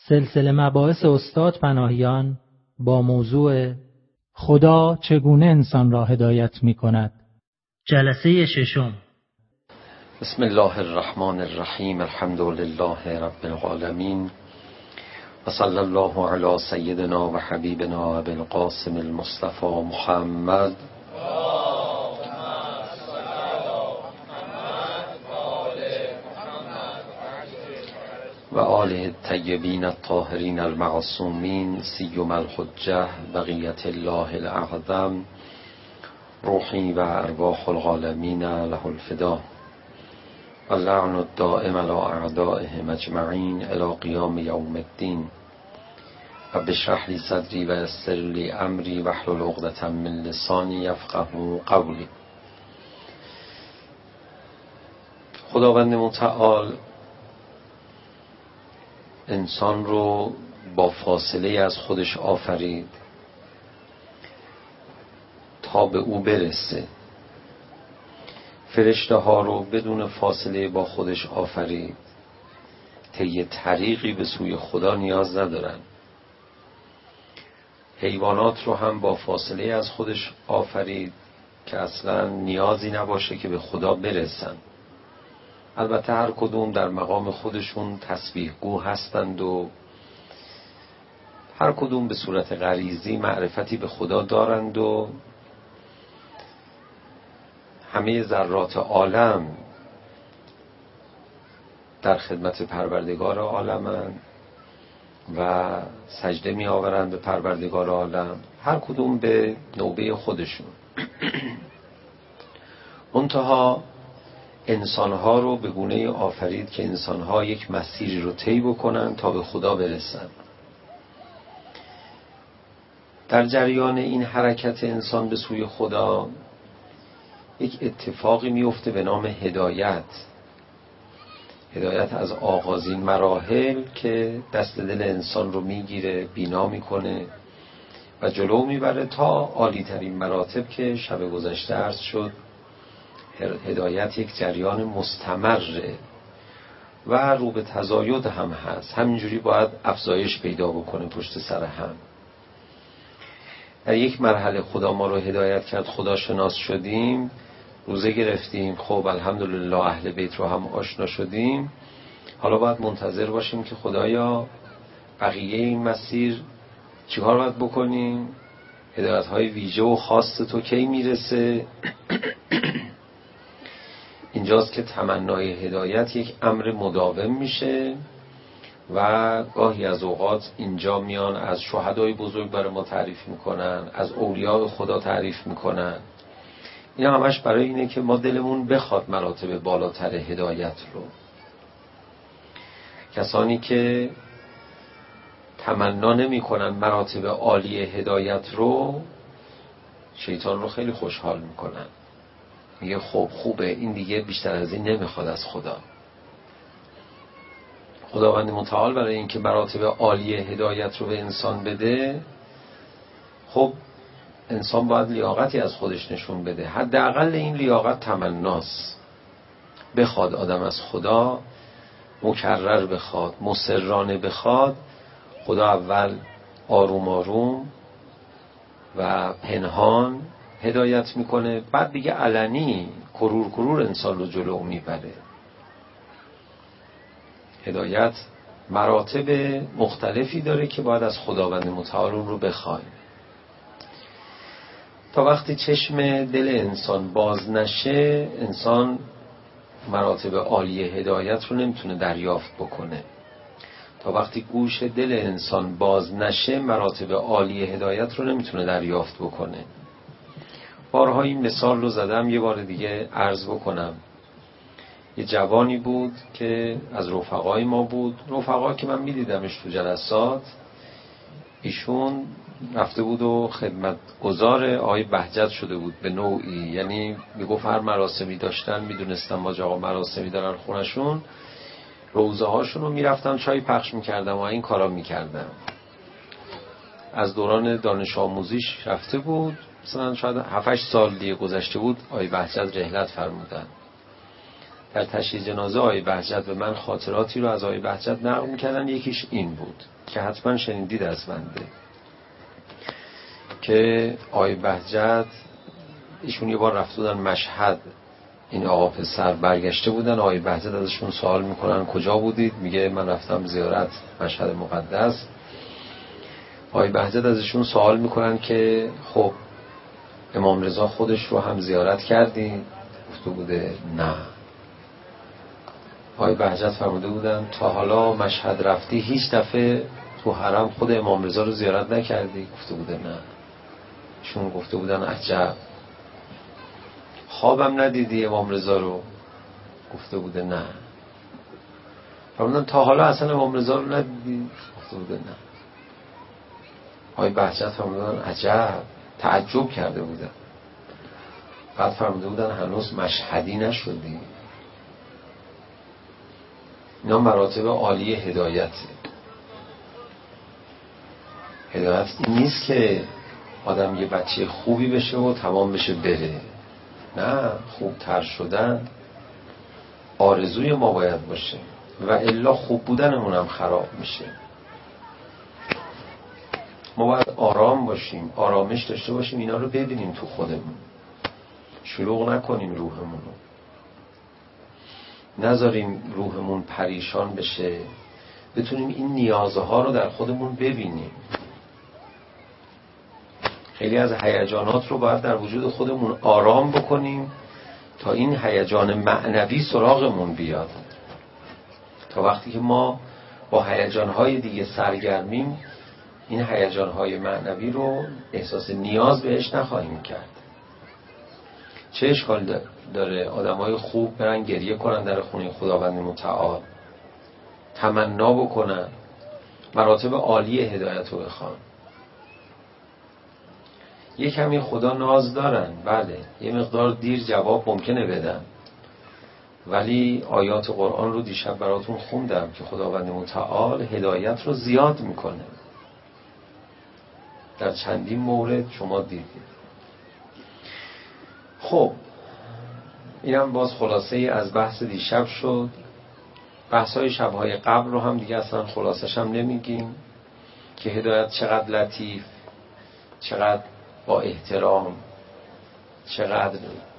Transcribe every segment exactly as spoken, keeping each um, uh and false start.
سلسله مباحث استاد پناهیان با موضوع خدا چگونه انسان را هدایت می کند. جلسه ششم. بسم الله الرحمن الرحیم. الحمد لله رب العالمین و صلی الله علی سیدنا و حبیبنا ابی القاسم المصطفى محمد و آله الطیبین الطاهرین المعصومین سیما الحجة بقیة الله الاعظم روحی و ارواح العالمین له الفدا و اللعن الدائم علی اعدائهم اجمعین الی قیام یوم الدین. رب اشرح لی صدری و یسر لی امری واحلل عقدة من لسانی یفقهوا قولی. خداوند متعال انسان رو با فاصله از خودش آفرید تا به او برسه. فرشته ها رو بدون فاصله با خودش آفرید، طی طریقی به سوی خدا نیاز ندارن. حیوانات رو هم با فاصله از خودش آفرید که اصلا نیازی نباشه که به خدا برسن. البته هر کدوم در مقام خودشون تسبیح گو هستند و هر کدوم به صورت غریزی معرفتی به خدا دارند و همه ذرات عالم در خدمت پروردگار عالمند و سجده می آورند به پروردگار عالم، هر کدوم به نوبه خودشون. منتها انسانها رو به گونه آفرید که انسانها یک مسیری رو طی بکنن تا به خدا برسن. در جریان این حرکت انسان به سوی خدا یک اتفاقی میفته به نام هدایت. هدایت از آغازین مراحل که دست دل انسان رو میگیره، بینا میکنه و جلو میبره تا عالی ترین مراتب که شب گذشته عرض شد. هدایت یک جریان مستمره و رو به تزاید هم هست، همینجوری باید افزایش پیدا بکنه پشت سر هم. در یک مرحله خدا ما رو هدایت کرد، خدا شناس شدیم، روزه گرفتیم، خب الحمدلله اهل بیت رو هم آشنا شدیم. حالا باید منتظر باشیم که خدایا بقیه این مسیر چیکار باید بکنیم، هدایت های ویژه و خاص تو کی میرسه. اینجاست که تمنای هدایت یک امر مداوم میشه و گاهی از اوقات اینجا میان از شهدای بزرگ برای ما تعریف میکنن، از اولیاء خدا تعریف میکنن. این همش برای اینه که ما دلمون بخواد مراتب بالاتر هدایت رو. کسانی که تمنا نمی کنن مراتب عالی هدایت رو، شیطان رو خیلی خوشحال میکنن، میگه خب خوبه، این دیگه بیشتر از این نمیخواد از خدا. خداوند متعال برای اینکه مراتب عالی هدایت رو به انسان بده، خب انسان باید لیاقتی از خودش نشون بده. حداقل این لیاقت تمناست، بخواد آدم از خدا، مکرر بخواد، مصرانه بخواد. خدا اول آروم آروم و پنهان هدایت میکنه، بعد دیگه علنی کرور کرور انسان رو جلو میبره. هدایت مراتب مختلفی داره که باید از خداوند متعال اون رو بخوایم. تا وقتی چشم دل انسان باز نشه، انسان مراتب عالی هدایت رو نمیتونه دریافت بکنه. تا وقتی گوش دل انسان باز نشه، مراتب عالی هدایت رو نمیتونه دریافت بکنه. بارها این مثال رو زدم، یه بار دیگه عرض بکنم. یه جوانی بود که از رفقای ما بود، رفقا که من میدیدمش تو جلسات. ایشون رفته بود و خدمتگزار آقای بهجت شده بود به نوعی، یعنی میگفت هر مراسمی داشتن، میدونستم ما آقا مراسمی دارن خونشون، روزه هاشون رو میرفتم چای پخش میکردم و این کارا میکردم. از دوران دانش آموزیش رفته بود، مثلا شاید هفت هشت سال دیگه گذشته بود، آقای بهجت رحلت فرمودن. در تشییع جنازه آقای بهجت به من خاطراتی رو از آقای بهجت نقل می‌کردن. یکیش این بود که حتما شنیدید از بنده، که آقای بهجت ایشون یه بار رفته بودن مشهد، این آقا پسر برگشته بودن، آقای بهجت ازشون سوال میکنن کجا بودید؟ میگه من رفتم زیارت مشهد مقدس. آقای بهجت ازشون سوال میکنن که خب امام رضا خودش رو هم زیارت کردی؟ گفته بوده نه. آقای بهجت فرموده بودن تا حالا مشهد رفتی هیچ دفعه تو حرم خود امام رضا رو زیارت نکردی؟ گفته بوده نه. شون گفته بودن عجب. خوابم ندیدی امام رضا رو؟ گفته بوده نه. فرمودن تا حالا اصلا امام رضا رو ندیدی؟ گفته بوده نه. آقای بهجت فرمودن عجب، تعجب کرده بودن. بعد فرموده بودن هنوز مشهدی نشدی. اینا مراتب عالی هدایته. هدایت این نیست که آدم یه بچه خوبی بشه و تمام بشه بره. نه، خوبتر شدن آرزوی ما باید باشه و الا خوب بودنمون هم خراب میشه. ما باید آرام باشیم، آرامش داشته باشیم، اینا رو ببینیم تو خودمون، شلوغ نکنیم روحمون رو، نذاریم روحمون پریشان بشه، بتونیم این نیازها رو در خودمون ببینیم. خیلی از هیجانات رو باید در وجود خودمون آرام بکنیم تا این هیجان معنوی سراغمون بیاد. تا وقتی که ما با هیجانهای دیگه سرگرمیم، این هیجانهای معنوی رو احساس نیاز بهش نخواهیم کرد. چه اشکال داره آدمای خوب برن گریه کنن در خونه خداوند متعال، تمنا بکنن، مراتب عالی هدایت رو بخوان. یه کمی خدا ناز دارن، بله، یه مقدار دیر جواب ممکنه بدن، ولی آیات قرآن رو دیشب براتون خوندم که خداوند متعال هدایت رو زیاد میکنه. در چندین مورد شما دیدید. خب اینم باز خلاصه ای از بحث دیشب شد. بحث‌های شب‌های قبل رو هم دیگه اصلا خلاصش هم نمیگیم که هدایت چقدر لطیف، چقدر با احترام، چقدر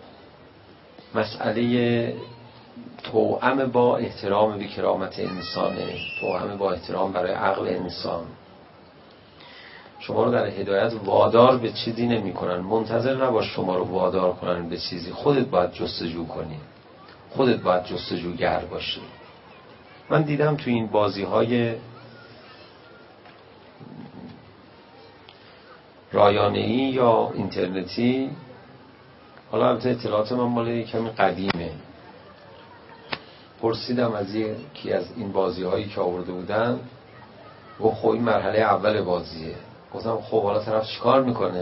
مسئله توأم با احترام به کرامت انسانه، توأم با احترام برای عقل انسان. شما رو در هدایت وادار به چیزی نمی کنن. منتظر نباش شما رو وادار کنن به چیزی، خودت باید جستجو کنی، خودت باید جستجوگر باشی. من دیدم تو این بازی های رایانه‌ای یا اینترنتی، حالا البته اطلاعات من مال کمی قدیمه، پرسیدم از یکی از این بازی هایی که آورده بودن، گفت خب این مرحله اول بازیه. گفتم خب حالا طرف چیکار میکنه؟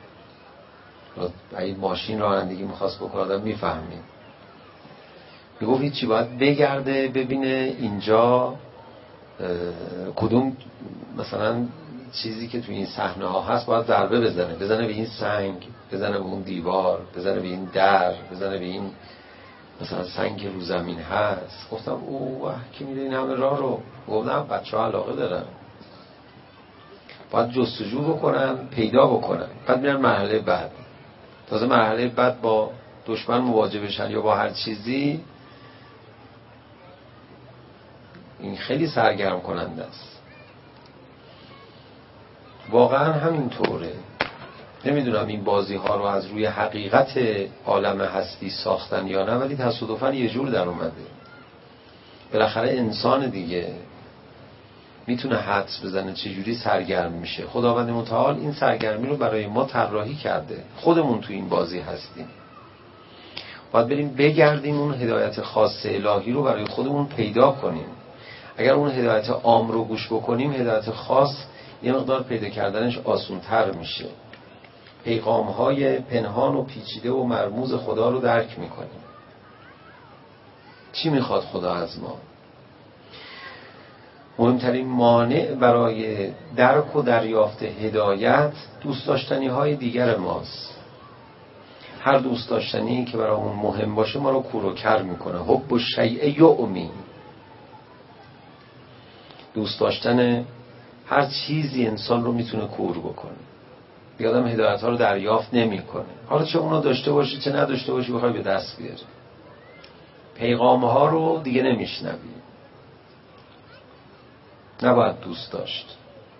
اگه ماشین رانندگی میخواست بکنه آدم میفهمید. میگفت هیچی، باید بگرده ببینه اینجا کدوم مثلا چیزی که توی این صحنه ها هست باید ضربه بزنه، بزنه به این سنگ، بزنه به اون دیوار، بزنه به این در، بزنه به این مثلا سنگ رو زمین هست. گفتم اوه کی میده این همه راه رو؟ گفتم بچه ها علاقه دارن، باید جستجو بکنن، پیدا بکنن، بعد میرن مرحله بعد. تازه مرحله بعد با دشمن مواجه بشن یا با هر چیزی، این خیلی سرگرم کننده است. واقعا همینطوره. نمیدونم این بازی ها رو از روی حقیقت عالم هستی ساختن یا نه، ولی تصادفاً یه جور در اومده. بالاخره انسان دیگه میتونه حدس بزنه چجوری سرگرم میشه. خداوند متعال این سرگرمی رو برای ما طراحی کرده. خودمون تو این بازی هستیم. باید بریم بگردیم اون هدایت خاص الهی رو برای خودمون پیدا کنیم. اگر اون هدایت عام رو گوش بکنیم، هدایت خاص یه مقدار پیدا کردنش آسان‌تر میشه. پیغام‌های پنهان و پیچیده و مرموز خدا رو درک میکنیم. چی میخواد خدا از ما؟ مهمترین مانع برای درک و دریافت هدایت دوست داشتنی های دیگر ماست. هر دوست داشتنی که برامون مهم باشه ما رو کور و کر میکنه. حب الشیء یعمی. دوست داشتن هر چیزی انسان رو میتونه کور بکنه. دیگه آدم هدایت ها رو دریافت نمیکنه. حالا چه اونو داشته باشی چه نداشته باشی بخوای به دست بیاری. پیغام ها رو دیگه نمیشنوی. نباید دوست داشت.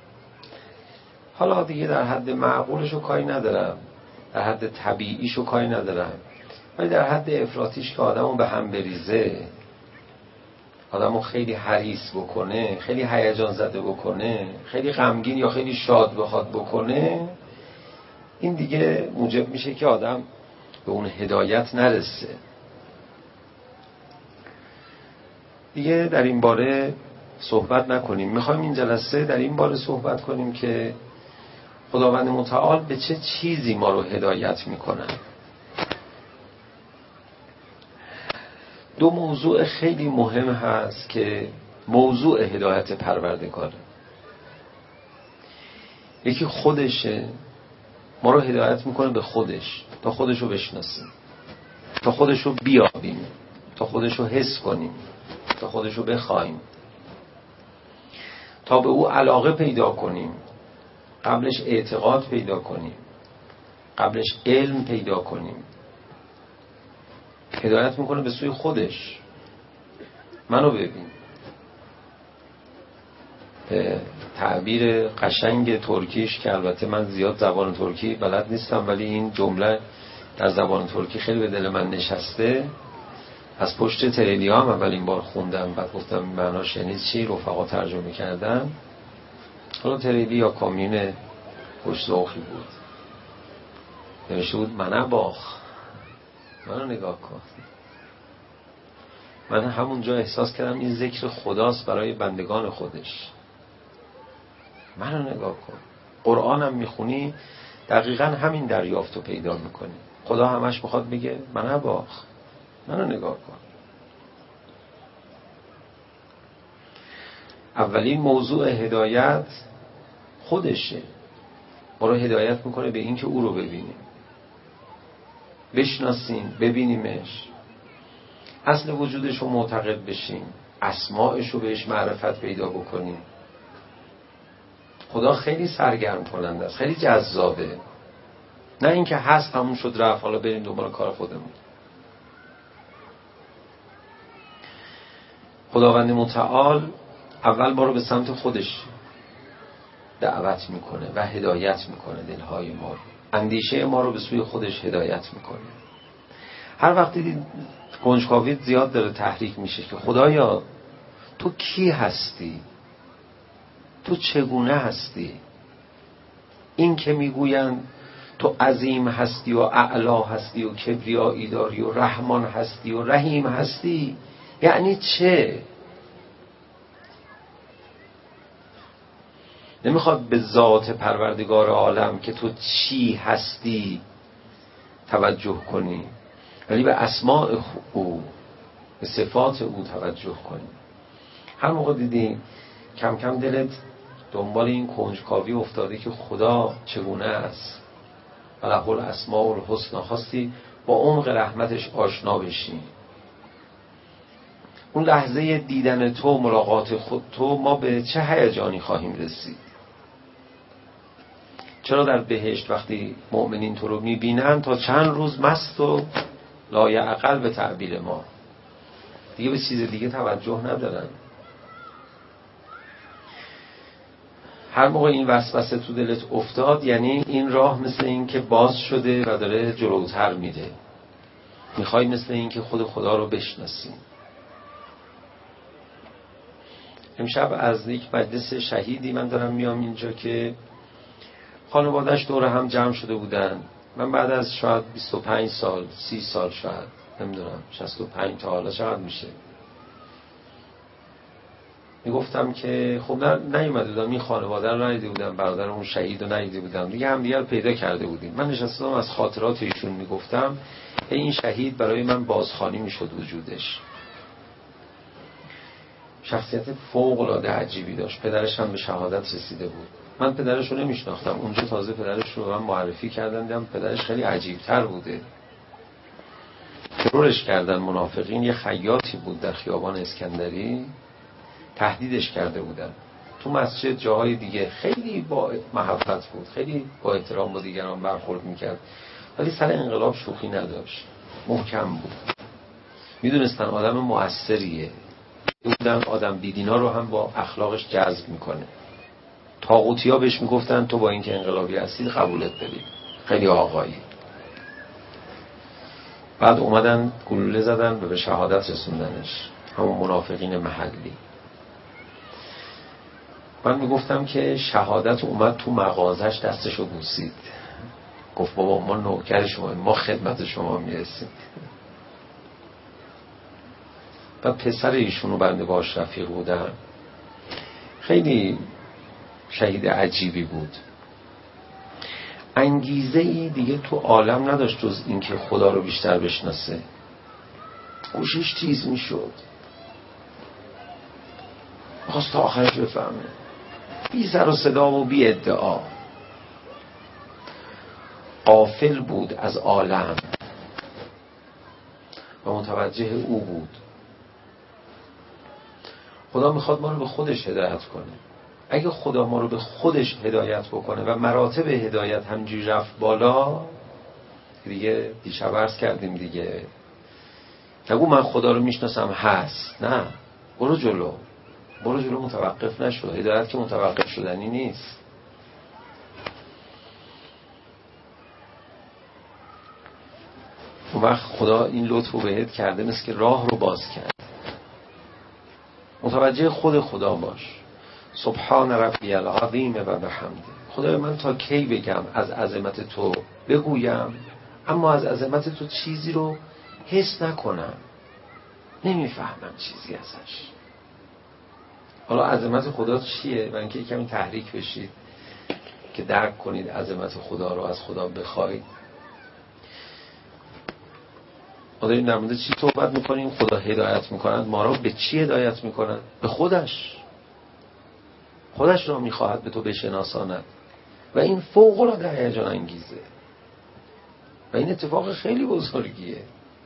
حالا دیگه در حد معقولشو کاری ندارم، در حد طبیعیشو کاری ندارم، ولی در حد افراطیش که آدمو به هم بریزه، آدمو خیلی حریص بکنه، خیلی هیجان زده بکنه، خیلی غمگین یا خیلی شاد بخواد بکنه، این دیگه موجب میشه که آدم به اون هدایت نرسه. دیگه در این باره صحبت نکنیم. میخوایم این جلسه در این باره صحبت کنیم که خداوند متعال به چه چیزی ما رو هدایت میکنه. دو موضوع خیلی مهم هست که موضوع هدایت پروردگاره. یکی خودشه، ما رو هدایت میکنه به خودش، تا خودش رو بشناسیم، تا خودش رو بیابیم، تا خودش رو حس کنیم، تا خودش رو بخوایم، تا به او علاقه پیدا کنیم، قبلش اعتقاد پیدا کنیم، قبلش علم پیدا کنیم. هدایت میکنه به سوی خودش. منو ببین. به تعبیر قشنگ ترکیش که البته من زیاد زبان ترکی بلد نیستم، ولی این جمله در زبان ترکی خیلی به دل من نشسته. از پشت تریلیا هم اولین بار خوندم، بعد گفتم معناش یعنی چی، رفقا ترجمه کردن. حالا تریلی یا کامیون خوش‌ذوقی بود، نوشته بود منه باخ، منو نگاه کن. من همونجا احساس کردم این ذکر خداست برای بندگان خودش. منو نگاه کن. قرآنم میخونی دقیقا همین دریافتو پیدا میکنی. خدا همش میخواد بگه منه باخ، منو نگاه کن. اولین موضوع هدایت خودشه. ما رو هدایت میکنه به این که او رو ببینیم، بشناسیم، ببینیمش، اصل وجودش رو معتقد بشیم، اسماءش رو بهش معرفت پیدا بکنیم. خدا خیلی سرگرم کننده است، خیلی جذابه. نه اینکه هست همون شد رفت حالا بریم دنبال کار خودمون. خداوند متعال اول ما رو به سمت خودش دعوت میکنه و هدایت میکنه دلهای ما رو، اندیشه ما رو به سوی خودش هدایت میکنه. هر وقت دیدید کنجکاوی زیاد داره تحریک میشه که خدایا تو کی هستی، تو چگونه هستی. این که میگویند تو عظیم هستی و اعلا هستی و کبریایی داری و رحمان هستی و رحیم هستی، یعنی چه؟ نمیخواد به ذات پروردگار عالم که تو چی هستی توجه کنی، ولی به اسماء او، به صفات او توجه کنی. هر موقع دیدی کم کم دلت دنبال این کنجکاوی افتاده که خدا چگونه است و له الاسماء الحسنی، خواستی با عمق رحمتش آشنا بشی، اون لحظه دیدن تو، ملاقات خود تو، ما به چه هیجانی خواهیم رسید. چرا در بهشت وقتی مؤمنین تو رو میبینن تا چند روز مست و لایعقل به تعبیر ما، دیگه به چیز دیگه توجه ندارن. هر موقع این وسوسه تو دلت افتاد یعنی این راه مثل این که باز شده و داره جلوتر میره. میخوای مثل این که خود خدا رو بشناسی. امشب از یک مجلس شهیدی من دارم میام اینجا که خانواده‌اش دور هم جمع شده بودن. من بعد از شاید بیست و پنج سال، سی سال، شاید نمیدونم شصت و پنج تا حالا چقدر میشه، میگفتم که خب نه نیومده بودم این خانواده رو ندیده بودم، برادر اون شهید رو ندیده بودم، دیگه هم دیگه رو پیدا کرده بودیم. من نشستم از خاطرات ایشون میگفتم. این شهید برای من بازخوانی میشد وجودش. شخصیت فوق العاده عجیبی داشت. پدرش هم به شهادت رسیده بود. من پدرش رو نمیشناختم. اونجا تازه پدرش رو من معرفی کردن، دیدم پدرش خیلی عجیب‌تر بوده. ترورش کردن منافقین. یه خیاطی بود در خیابان اسکندری، تهدیدش کرده بودن. تو مسجد جاهای دیگه خیلی با محبت بود، خیلی با احترام با دیگران برخورد میکرد، ولی سر انقلاب شوخی نداشت، محکم بود. میدونستن آدم مؤثریه، بودن آدم بیدینا رو هم با اخلاقش جذب میکنه. طاغوتی ها بهش میگفتن تو با اینکه انقلابی هستی قبولت بدیم، خیلی آقایی. بعد اومدن گلوله زدن و به شهادت رسوندنش، همون منافقین محلی. من میگفتم که شهادت اومد تو مغازش دستشو بوسید، گفت بابا ما نوکر شما، ما خدمت شما میرسیم. بعد پسر ایشونو بنده باش رفیق بودم، خیلی شهید عجیبی بود. انگیزه ای دیگه تو عالم نداشت جز این که خدا رو بیشتر بشناسه. گوشش تیز میشد، خواست تا آخرش بفهمه، بی سر و صدا و بی ادعا. غافل بود از عالم و متوجه او بود. خدا میخواد ما رو به خودش هدایت کنه. اگه خدا ما رو به خودش هدایت بکنه و مراتب هدایت همجوری رفت بالا، دیگه دیشب عرض کردیم دیگه، نگو من خدا رو میشناسم هست، نه، برو جلو، برو جلو، متوقف نشو. هدایت که متوقف شدنی نیست. اون وقت خدا این لطف رو بهت کرده، مثل که راه رو باز کرد. متوجه خود خدا باش. سبحان ربی العظیم و بحمده. خدای من تا کی بگم از عظمت تو بگویم، اما از عظمت تو چیزی رو حس نکنم، نمیفهمم چیزی ازش. حالا عظمت خدا چیه؟ من که کمی تحریک بشید که درک کنید عظمت خدا رو، از خدا بخواید. ما داریم در مورد چی صحبت میکنیم؟ خدا هدایت میکند ما رو به چی هدایت میکند؟ به خودش. خودش را میخواهد به تو بشناساند و این فوق العاده هیجان انگیزه و این اتفاق خیلی بزرگیه،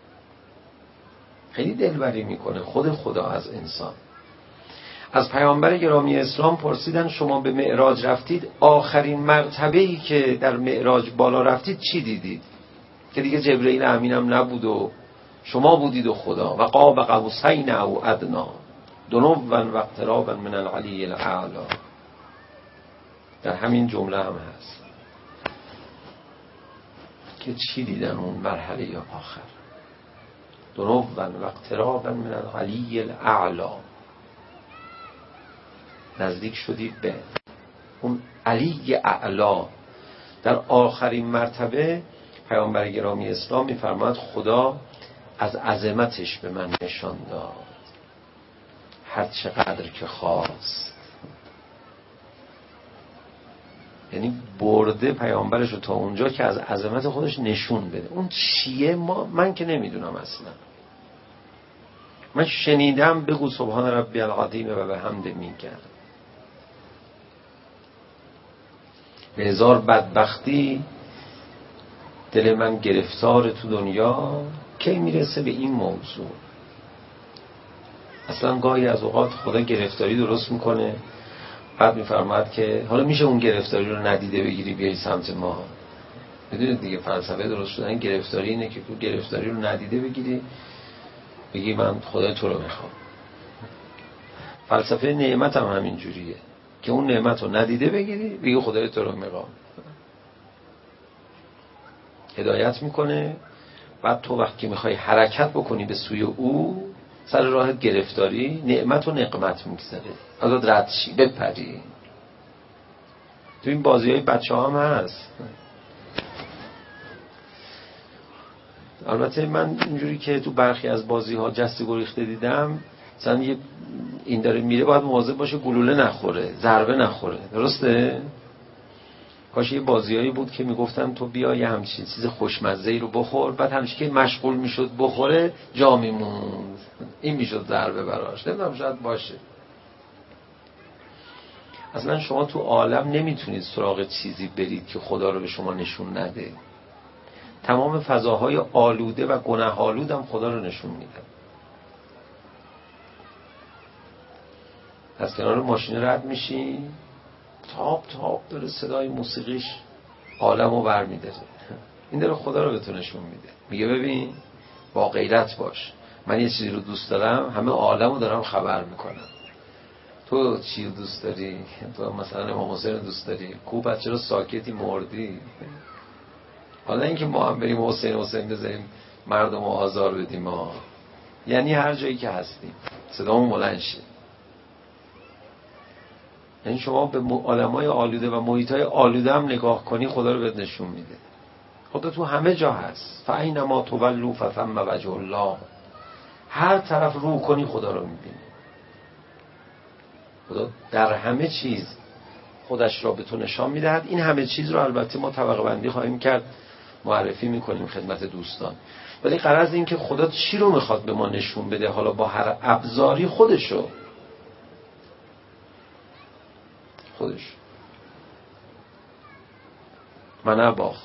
خیلی دلبری میکنه خود خدا از انسان. از پیامبر گرامی اسلام پرسیدن شما به معراج رفتید، آخرین مرتبه‌ای که در معراج بالا رفتید چی دیدید؟ که دیگه جبرئیل امینم نبود و شما بودید و خدا. و قاب قوسین او ادنی دنوا و اقترابا من العلی الاعلی. در همین جمله هم هست که چی دیدن اون مرحله یا آخر. دنوا و اقترابا من العلی الاعلی، نزدیک شدید به اون علی اعلا. در آخرین مرتبه پیامبر گرامی اسلام میفرماید خدا از عظمتش به من نشان داد هر چقدر که خواست. یعنی برده پیامبرش رو تا اونجا که از عظمت خودش نشون بده. اون چیه؟ ما من که نمیدونم اصلا. من شنیدم بگو سبحان ربی العظیم و بحمده میگن. به هزار بدبختی دل من گرفتار تو دنیا کی میرسه به این موضوع. اصلا گاهی از اوقات خدا گرفتاری درست میکنه، بعد میفرماید که حالا میشه اون گرفتاری رو ندیده بگیری بیای سمت ما. میدونید دیگه فلسفه درست شدن گرفتاری اینه که تو گرفتاری رو ندیده بگیری، بگی من خدا تو رو میخوام. فلسفه نعمت هم همین جوریه که اون نعمت رو ندیده بگیری بگی خدای تو رو میخوام. هدایت میکنه، بعد تو وقتی میخوای حرکت بکنی به سوی او، سر راهت گرفتاری، نعمت و نقمت میگذره، ازت رد شی بپری. تو این بازی های بچه ها هم هست. البته من اینجوری که تو برخی از بازی ها جسته گریخته دیدم، مثلا یه این داره میره باید مواظب باشه گلوله نخوره، ضربه نخوره، درسته؟ کاش یه بازیایی بود که میگفتن تو بیا یه همچین چیز خوشمزه‌ای رو بخور، بعد همیشه که مشغول میشد بخوره جا میموند، این میشد ضربه براش. نمیدونم شاید باشه. اصلا شما تو عالم نمیتونید سراغ چیزی برید که خدا رو به شما نشون نده. تمام فضاهای آلوده و گناه آلود هم خدا رو نشون میده. از کنار ماشین رد میشی، تاپ تاپ داره صدای موسیقیش عالم رو برمیداره. این داره خدا رو به تو نشون میده، میگه ببین با غیرت باش، من یه چیزی رو دوست دارم، همه عالم رو دارم خبر میکنم. تو چی رو دوست داری؟ تو مثلا امام حسین رو دوست داری؟ کو بچه رو ساکتی مردی؟ حالا اینکه ما هم بریم حسین حسین بزنیم مردم رو آزار بدیم ما، یعنی هر جایی که هستیم صدامون بلند شه. یعنی شما به عالمای آلوده و محیطای آلوده هم نگاه کنی، خدا رو بهت نشون میده. خدا تو همه جا هست. فاینما تولوا فثم وجه الله. هر طرف رو کنی خدا رو میبینی. خدا در همه چیز خودش را به تو نشان میدهد. این همه چیز رو البته ما طبقه بندی خواهیم کرد، معرفی میکنیم خدمت دوستان. ولی غرض این که خدا چی رو میخواد به ما نشون بده، حالا با هر ابزاری خودشو خودش من باخ.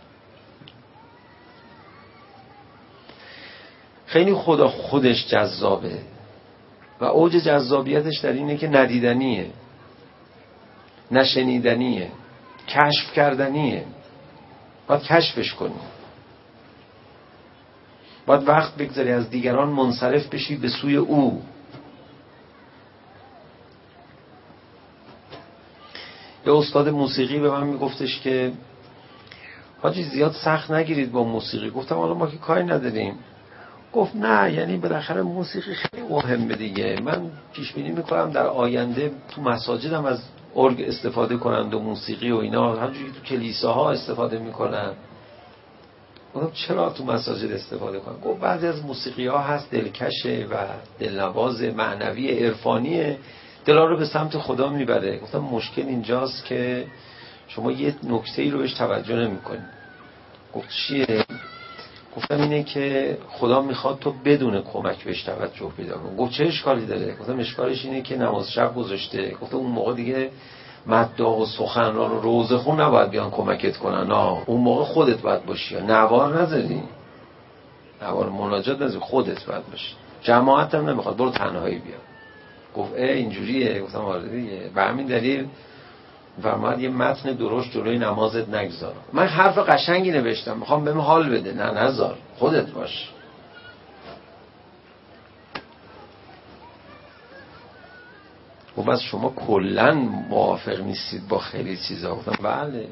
خیلی خدا خودش جذابه و اوج جذابیتش در اینه که ندیدنیه، نشنیدنیه، کشف کردنیه. باید کشفش کنی، باید وقت بگذاری از دیگران منصرف بشی به سوی او. یه استاد موسیقی به من میگفتش که حاجی زیاد سخت نگیرید با موسیقی. گفتم حالا ما که کاری نداریم. گفت نه، یعنی بالاخره موسیقی خیلی مهمه دیگه. من پیش بینی میکنم در آینده تو مساجدم از ارگ استفاده کنند و موسیقی و اینا، همونجوری تو کلیساها استفاده میکنن. گفتم چرا تو مساجد استفاده کنن؟ گفت بعضی از موسیقی ها هست دلکشه و دلنواز، معنوی، عرفانیه، دلا رو به سمت خدا میبره. گفتم مشکل اینجاست که شما یه نکته‌ای رو بهش توجه نمی‌کنی. گفت چیه؟ گفتم اینه که خدا میخواد تو بدون کمک بهش توجه پیدا کنی. گفت چه اشکالی داره؟ گفتم اشکالش اینه که نماز شب گذاشته. گفتم اون موقع دیگه مداح و سخنران و روزه خون نباید بیان کمکت کنن، نه اون موقع خودت باید باشی، نوار نذاری، نوار مناجات نذاری، خودت باید باشی. جماعت هم نمیخواد، برو تنهایی بیا. گفت اه اینجوریه؟ گفتم آره دیگه. به همین دلیل فرمود یه متن درشت جلوی نمازت نگذار. من حرف قشنگی نوشتم، میخوام بهم حال بده. نه نذار، خودت باش. و بس شما کلن موافق نیستید با خیلی چیزا. گفتم بله.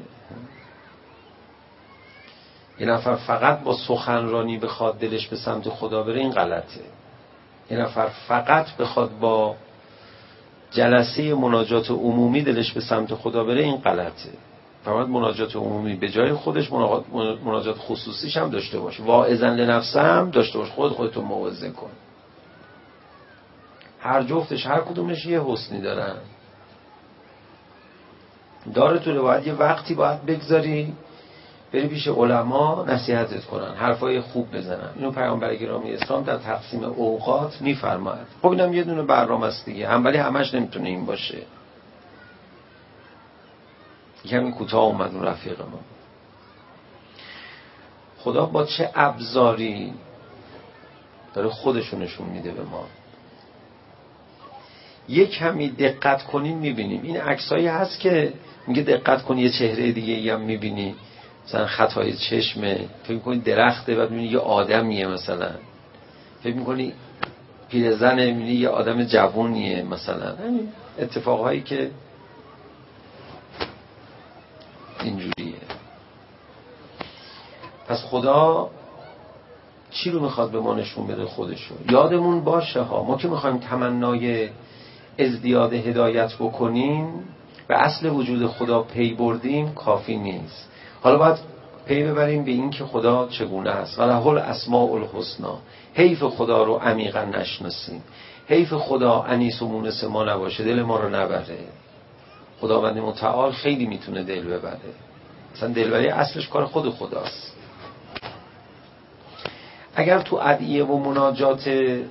یه نفر فقط با سخنرانی بخواد دلش به سمت خدا بره، این غلطه. یه نفر فقط بخواد با جلسه مناجات عمومی دلش به سمت خدا بره، این غلطه. فقط مناجات عمومی به جای خودش مناجات خصوصیش هم داشته باشه. واعظاً لنفسه هم داشته باش، خود خودتو موعظه کن. هر جفتش هر کدومش یه حسنی دارن. داره تو باید یه وقتی باید بگذاری بری پیش علما نصیحتت کنن، حرفای خوب بزنن. اینو پیامبر گرامی اسلام در تقسیم اوقات میفرماید. خب اینم یه دونه برنامه است دیگه، هم ولی همش نمیتونه این باشه. یکمی کوتاه اومد اون رفیق ما. خدا با چه ابزاری داره خودشو نشون میده به ما. یک کمی دقت کنین میبینیم. این عکسایی هست که میگه دقت کن یه چهره دیگه ای هم میبینی، مثلا خطای چشمه، فکر میکنی درخته بعد میبینی یه آدمیه، مثلا فکر میکنی پیرزنه میبینی یه آدم جوونیه، مثلا همین اتفاقهایی که اینجوریه. پس خدا چی رو میخواد به ما نشون بده؟ خودشو. یادمون باشه ها، ما که میخوایم تمنای ازدیاد هدایت بکنیم به اصل وجود خدا پی بردیم کافی نیست. حالا باید پی ببریم به این که خدا چگونه است. وله الاسماء الحسنی. حیف خدا رو عمیقا نشناسیم، حیف خدا انیس و مونس ما نباشه، دل ما رو نبره. خداوند متعال خیلی میتونه دل ببره. مثلا دلبری اصلش کار خود خداست. اگر تو ادعیه و مناجات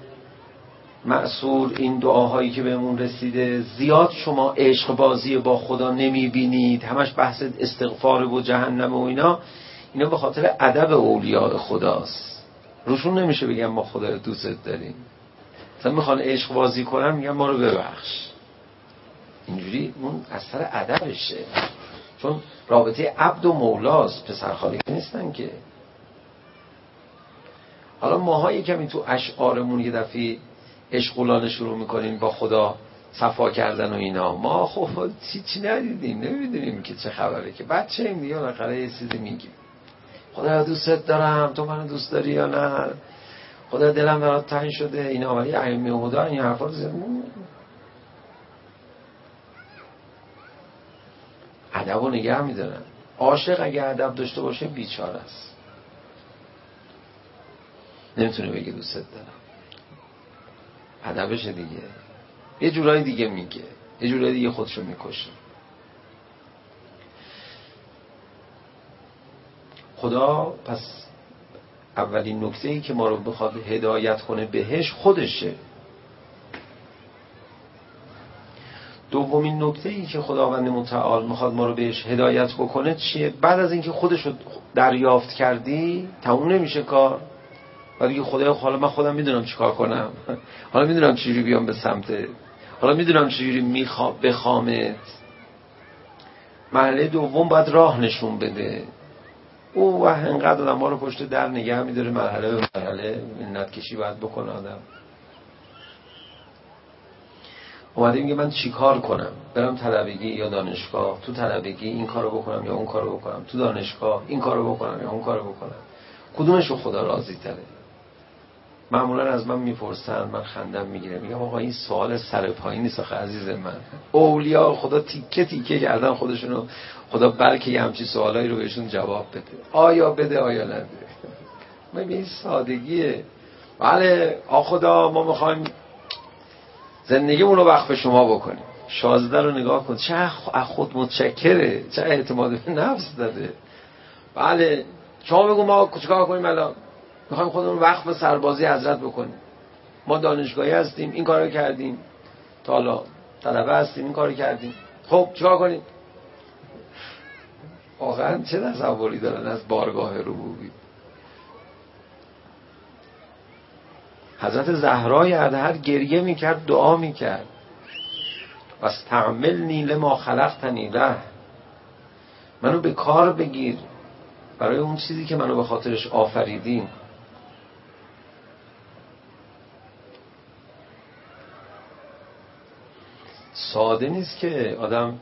مأثور این دعاهایی که بهمون رسیده زیاد شما عشق بازی با خدا نمیبینید، همش بحث استغفار و جهنم و اینا، اینا به خاطر ادب اولیاء خداست. روشون نمیشه بگم ما خدا رو دوست داریم. مثلا میخوان عشق بازی کنن میگن ما رو ببخش. اینجوری اون اثر ادبشه. چون رابطه عبد و مولاست، پسر خاله نیستن که. حالا ماها یکمی تو اشعارمون یه دفعه عشقولانه شروع میکنیم با خدا صفا کردن و اینا، ما خب چی چی ندیدیم، نمیدونیم که چه خبره، که بچه ایم دیگه، بالاخره یه چیزی میگیم. خدا دوستت دارم، تو منو دوست داری یا نه، خدا دلم برات تنگ شده، اینا. ولی ائمه هدا این حرفا رو زدن. ادب رو نگه میدارن. عاشق اگه ادب داشته باشه بیچاره است، نمیتونه بگه دوستت دارم. ادبشه دیگه. یه جورایی دیگه میگه، یه جورایی دیگه خودشو میکشه. خدا پس اولین نکته‌ای که ما رو بخواد هدایت کنه بهش خودشه. دومین نکته‌ای که خداوند متعال میخواد ما رو بهش هدایت بکنه چیه؟ بعد از اینکه خودش رو دریافت کردی تموم نمیشه کار. بعد دیگه خدایا حالا من خودم میدونم چیکار کنم، حالا میدونم چجوری بیام به سمتت، حالا میدونم چجوری میخوام بخوامت. مرحله دوم باید راه نشون بده. او و انقدر آدم ها رو پشت در نگه میداره، مرحله به مرحله منت کشی باید بکنه آدم. اومده میگه من چی کار کنم؟ برم طلبگی یا دانشگاه؟ تو طلبگی این کارو بکنم یا اون کارو بکنم؟ تو دانشگاه این کارو بکنم یا اون کارو بکنم؟ کدومش رو خدا راضی تره؟ معمولا از من میپرسن، من خندم میگیره، میگم آقا این سوال سر پایین نیست آخه عزیز من. اولیاء خدا تیکه تیکه کردن خودشونو، خدا بلکه یه همچین سوالایی رو بهشون جواب بده، آیا بده آیا نده. من به این سادگیه. بله آ خدا ما میخوایم زندگیمون رو وقف شما بکنیم. شازده رو نگاه کن، چه خود متشکره، چه اعتماد به نفس داده. بله شما بگو ما چیکار کنیم الان؟ میخوایم خودمون وقف سربازی حضرت بکنیم. ما دانشگاهی هستیم، این کارو کردیم، تا حالا طلبه هستیم، این کارو کردیم، خب چیکار کنیم؟ واقعا چه تصوری دارن از بارگاه ربوبی؟ حضرت زهرای اطهر گریه میکرد، دعا میکرد، واستعملنی لما خلقتنی له، منو به کار بگیر برای اون چیزی که منو به خاطرش آفریدین. ساده نیست که آدم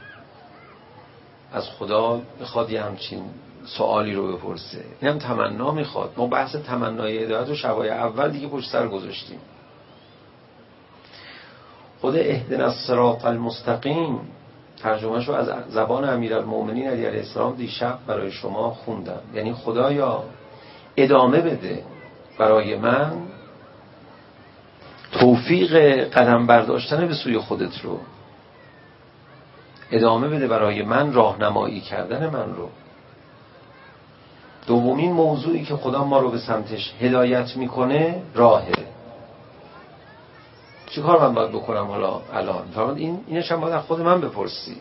از خدا بخواد یه همچین سوالی رو بپرسه. این هم تمنا میخواد. ما بحث تمنای هدایت رو شبای اول دیگه پشت سر گذاشتیم. خود اهدنا الصراط المستقیم ترجمه شو از زبان امیرالمومنین علیه السلام دیشب برای شما خوندم. یعنی خدایا ادامه بده برای من توفیق قدم برداشتن به سوی خودت رو، ادامه بده برای من راهنمایی کردن من رو. دومین موضوعی که خدا ما رو به سمتش هدایت میکنه راهه. چی کار من باید بکنم حالا الان؟ فرمان این اینش هم باید از خود من بپرسی.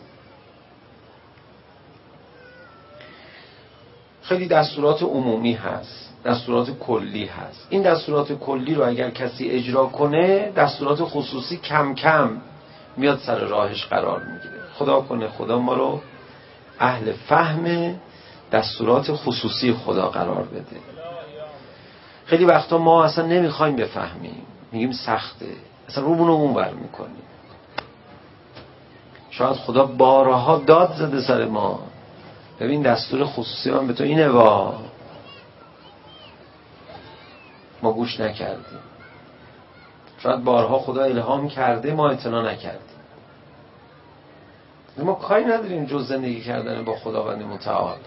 خیلی دستورات عمومی هست، دستورات کلی هست. این دستورات کلی رو اگر کسی اجرا کنه، دستورات خصوصی کم کم میاد سر راهش قرار میگیره. خدا کنه خدا ما رو اهل فهم دستورات خصوصی خدا قرار بده. خیلی وقتا ما اصلا نمیخوایم بفهمیم، میگیم سخته، اصلا رومون رو اونور میکنیم. شاید خدا بارها داد زده سر ما، ببین دستور خصوصی من به تو اینه، وا ما گوش نکردیم. شاید بارها خدا الهام کرده ما اعتنا نکردیم. ما کاری نداریم جز زندگی کردن با خداوند متعال.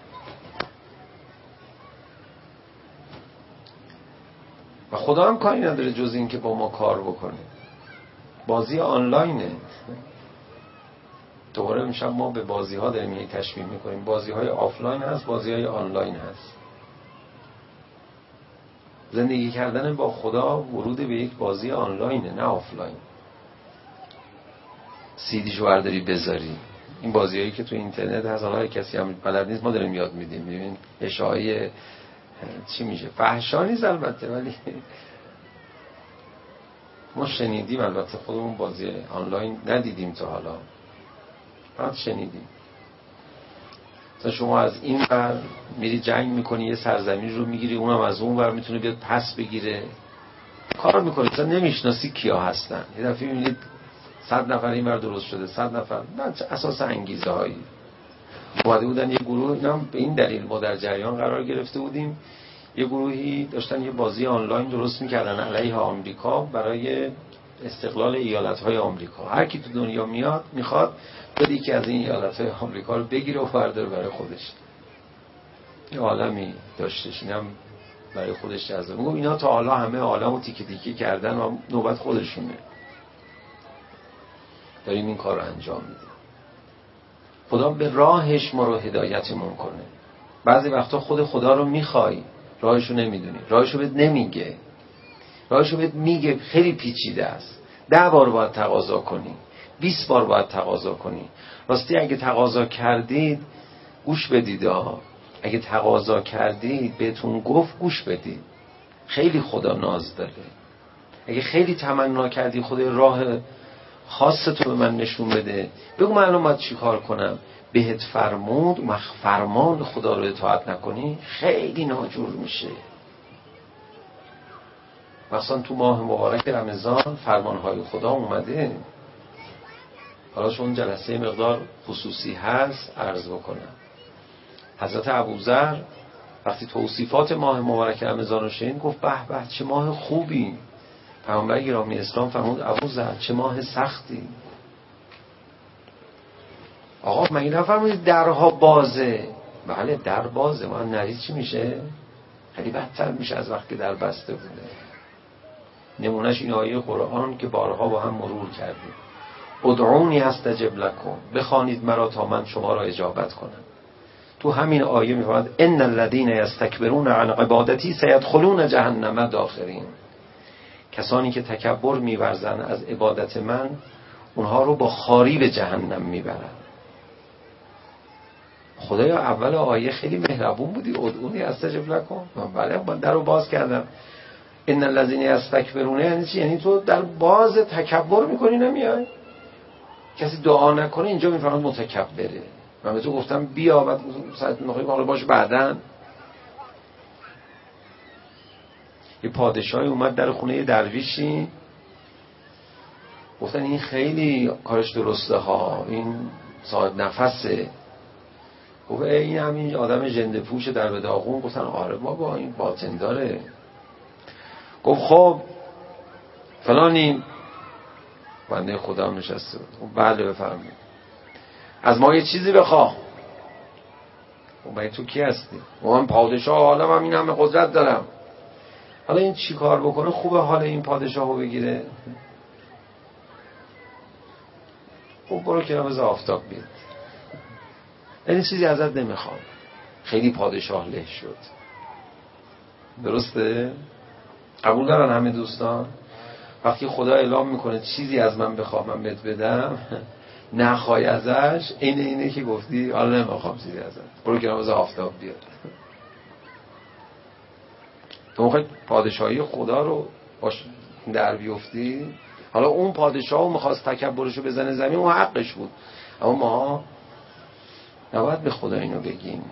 و خدا هم کاری نداره جز این که با ما کار بکنه. بازی آنلاینه. دوباره امشب ما به بازی ها داریم یه تشبیه میکنیم. بازی های آفلاین هست، بازی های آنلاین هست. زندگی کردن با خدا ورود به یک بازی آنلاینه، نه آفلاین. سیدیشو برداری بذاری این بازیایی که تو اینترنت هست، حالا کسی هم بلد نیست، ما داریم یاد میدیم. ببین اشاعه چی میشه، فحشا نیست البته، ولی ما شنیدیم، البته خودمون بازی آنلاین ندیدیم تا حالا، فقط شنیدیم. مثلا شما از این ور میری جنگ میکنی، یه سرزمین رو میگیری، اونم از اون ور میتونه بیاد پس بگیره، کار میکنی، مثلا نمیشناسی کیا هستن. یه دفعه میبینید صد نفر این ور درست شده، صد نفر، نه اساس انگیزه هایی اومده بودن. یه گروه، اینا به این دلیل ما در جریان قرار گرفته بودیم، یه گروهی داشتن یه بازی آنلاین درست میکردن علیه آمریکا برای استقلال ایالت‌های آمریکا. هر کی تو دنیا میاد میخواد بدی که از این ایالت‌های آمریکا رو بگیره و برداره برای خودش. یه عالمی داشتش، اینم برای خودش جذاب. میگم اینا تا حالا همه عالمو تیکه تیکه کردن و نوبت خودشونه. داریم این کار رو انجام میدیم. خدا به راهش ما رو هدایتمون کنه. بعضی وقتا خود خدا رو میخوای، راهشو نمیدونی، راهشو بهت نمیگه، راهشو بهت میگه خیلی پیچیده است. ده بار باید تقاضا کنی، بیست بار باید تقاضا کنی. راستی اگه تقاضا کردید گوش بدید ها. اگه تقاضا کردید بهتون گفت گوش بدید. خیلی خدا ناز داره. اگه خیلی تمنا کردی خدا راه خاص تو به من نشون بده، بگو من الان باید چی کار کنم، بهت فرمود، مخ فرمان خدا رو اطاعت نکنی خیلی ناجور میشه. مثلا تو ماه مبارک رمضان فرمانهای خدا اومده. حالا چون جلسه مقدار خصوصی هست عرض بکنم. حضرت ابوذر وقتی توصیفات ماه مبارک رمضان رو شنید گفت به به چه ماه خوبی. پیامبر گرامی اسلام فرمود ابوذر چه ماه سختی. آقا مگه نفرمودید درها بازه؟ بله در بازه، ما نریز چی میشه؟ خیلی بدتر میشه از وقتی در بسته بوده. نمونهش این آیه قرآن که بارها با هم مرور کردیم. ادعونی استجب لکم، بخوانید مرا تا من شما را اجابت کنم. تو همین آیه میفرماد ان الذين یستکبرون عن عبادتی سیدخلون جهنم داخرین. کسانی که تکبر میورزن از عبادت من اونها رو با خاری به جهنم میبرن. خدایا اول آیه خیلی مهربون بودی، ادعونی استجب لکم. بله من در رو باز کردم. ان الذين یستکبرون یعنی چی؟ یعنی تو در باز تکبر میکنی نمیای. کسی دعا نکنه اینجا میفهمد متکبره. من به تو گفتم بیا بعد ساعت میخوای کار باش بعدن. یه پادشاهی اومد در خونه درویشی، گفتن این خیلی کارش درسته ها، این صاحب نفسه. گفت این همین آدم ژنده پوش در به داغون. گفتن آره بابا این باطن داره. گفت خب فلانی بنده خدا هم نشسته بود. بله بفرمایید از ما یه چیزی بخواه. و باید تو کی هستی؟ و من پادشاه عالم هم این همه قدرت دارم. حالا این چی کار بکنه خوبه حالا این پادشاه رو بگیره؟ خب برو کنار بذار آفتاب بیاد. این چیزی ازت نمیخوام. خیلی پادشاه له شد. درسته؟ قبول دارن همه دوستان؟ وقتی خدا اعلام میکنه چیزی از من بخواه من بهت بدم، نخوای ازش، اینه اینه که گفتی حالا نمیخوام چیزی ازت، برو کنار بذار آفتاب بیاد. تو میخوای پادشاهی خدا رو باش در بیفتی؟ حالا اون پادشاه میخواست تکبرشو بزنه زمین، اون حقش بود، اما ما نباید به خدا اینو بگیم.